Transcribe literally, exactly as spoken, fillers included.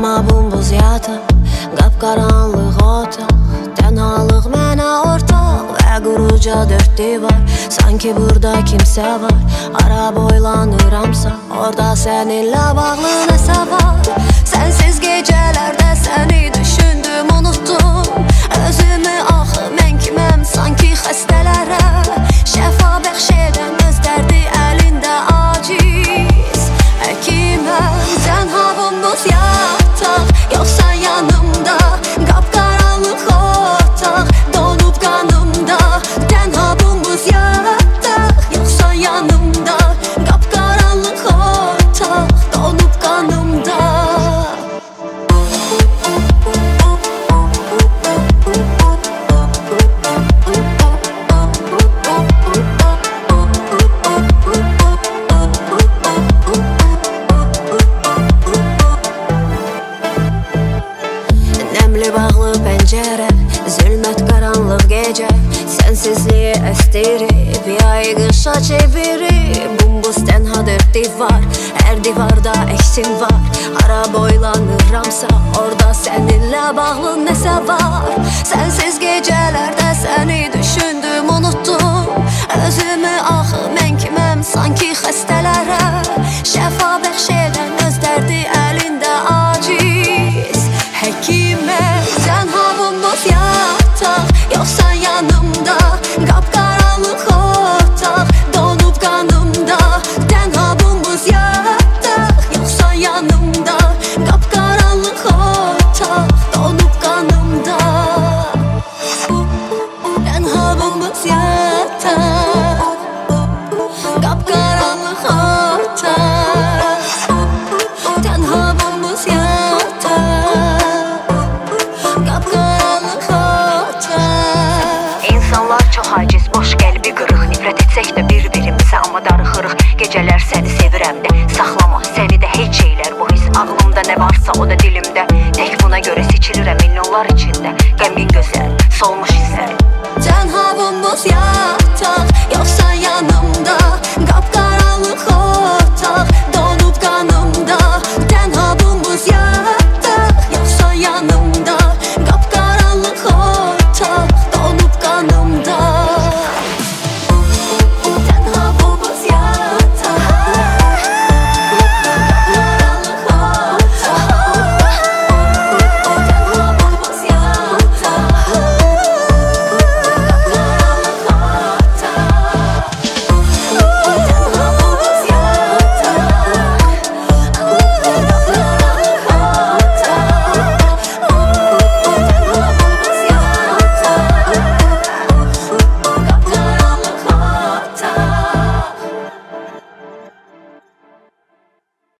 Amma bumbuz yataq, qapqaranlıq otaq, tənhalıq mənə ortaq və quruca dörd divar. Sanki burada kimsə var, ara boylanıramsa, orada səninlə bağlı nəsə var. Sənsiz gecələrdə səni düşündüm, unutdum özümü, axı mən kiməm sanki xəstələrə şəfa bəxş edən öz dərdi əlində aciz həkiməm. Tənha bumbuz yataq, yoxsan yanımda, qapqaranlıq otaq, donub qanımda. Tənha bumbuz yataq, yoxsan yanımda, qapqaranlıq otaq, donub qanımda. Nəmli bağlı pəncərə, zülmət qaranlıq gecə, sənsizliyi əstirib, yay qışa çevirib. Bumbuz tənha dörd divar, hər divarda əksin var. Hara boylanıramsa, orada səninlə bağlı nəsə var. Sənsiz gecələrdə səni düşündüm, unutdum özümü, axı mən kiməm sanki xəstələrə şəfa bəxş edən öz dərdi